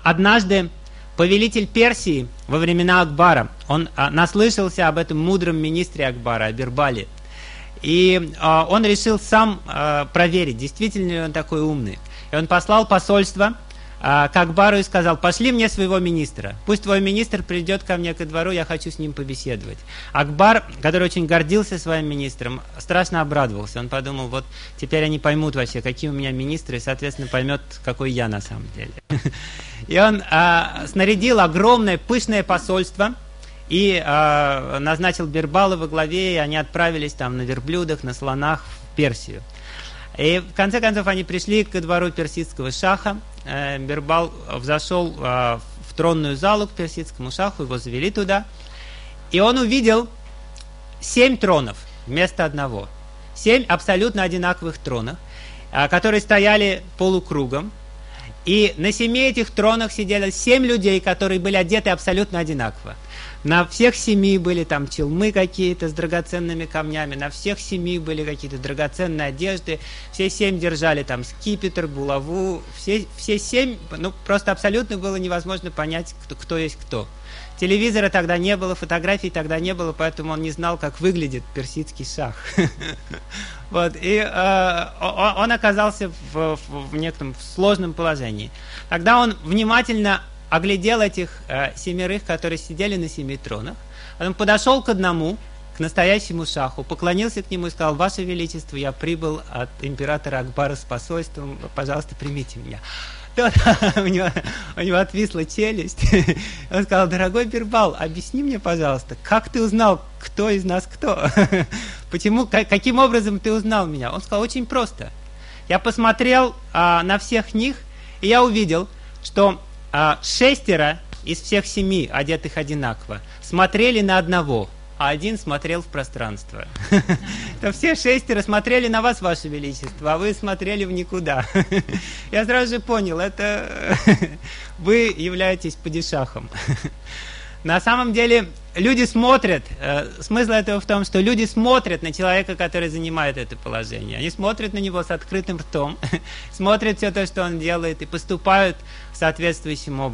однажды повелитель Персии во времена Акбара, он наслышался об этом мудром министре Акбара, о Бирбале. И он решил сам проверить, действительно ли он такой умный. И он послал посольство к Акбару и сказал: пошли мне своего министра, пусть твой министр придет ко мне ко двору, я хочу с ним побеседовать. Акбар, который очень гордился своим министром, страшно обрадовался. Он подумал: вот теперь они поймут вообще, какие у меня министры, и, соответственно, поймет, какой я на самом деле. И он снарядил огромное, пышное посольство и назначил Бирбала во главе, и они отправились там на верблюдах, на слонах в Персию. И в конце концов они пришли ко двору персидского шаха. Бирбал взошел в тронную залу к персидскому шаху, его завели туда. И он увидел 7 тронов вместо одного. 7 абсолютно одинаковых тронов, которые стояли полукругом. И на 7 этих тронах сидели 7 людей, которые были одеты абсолютно одинаково. На всех 7 были там челмы какие-то с драгоценными камнями, на всех 7 были какие-то драгоценные одежды, все 7 держали там скипетр, булаву, все 7, ну просто абсолютно было невозможно понять, кто есть кто. Телевизора тогда не было, фотографий тогда не было, поэтому он не знал, как выглядит персидский шах. Вот, и он оказался в некотором сложном положении. Тогда он внимательно оглядел этих 7, которые сидели на 7 тронах. Он подошел к одному, к настоящему шаху, поклонился к нему и сказал: «Ваше Величество, я прибыл от императора Акбара с посольством, пожалуйста, примите меня». У него отвисла челюсть. Он сказал: «Дорогой Бирбал, объясни мне, пожалуйста, как ты узнал, кто из нас кто? Почему, каким образом ты узнал меня?» Он сказал: «Очень просто. Я посмотрел на всех них, и я увидел, что 6 из всех 7, одетых одинаково, смотрели на одного, а один смотрел в пространство. То все 6 смотрели на вас, Ваше Величество, а вы смотрели в никуда». Я сразу же понял, это вы являетесь падишахом. На самом деле люди смотрят, смысл этого в том, что люди смотрят на человека, который занимает это положение. Они смотрят на него с открытым ртом, смотрят все то, что он делает, и поступают соответствующим образом.